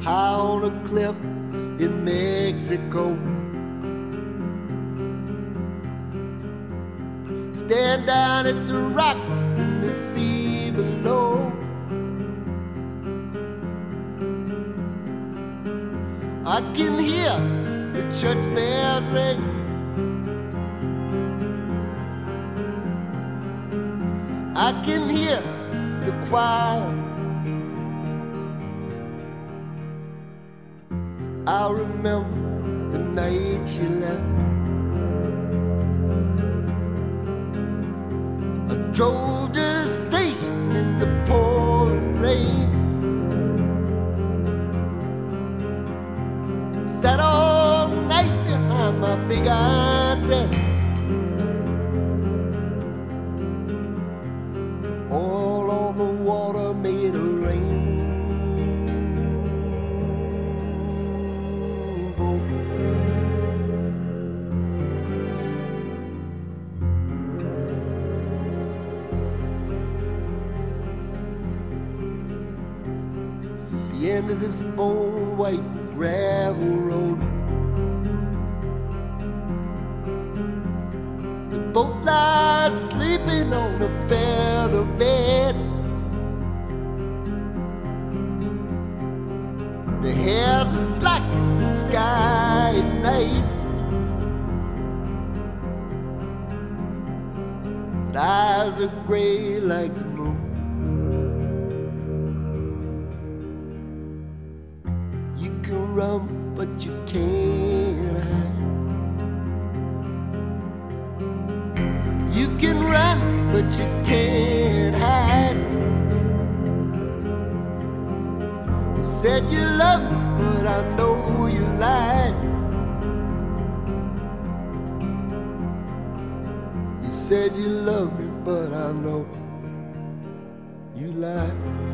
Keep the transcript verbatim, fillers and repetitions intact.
high on a cliff in Mexico. Stand down at the rocks in the sea below. I can hear the church bells ring. I can hear the choir. I remember the night she left. I drove to the station in the pouring rain. Sat all night behind my big iron desk. All on the water made a rainbow. The end of this bone white gravel road, the boat lies sleeping on the feather bed. The hair's as black as the sky at night, but eyes are gray like the moon. You can run, but you can't hide. You can run, but you can't hide. You said you love me, but I know you lied. You said you love me, but I know you lied.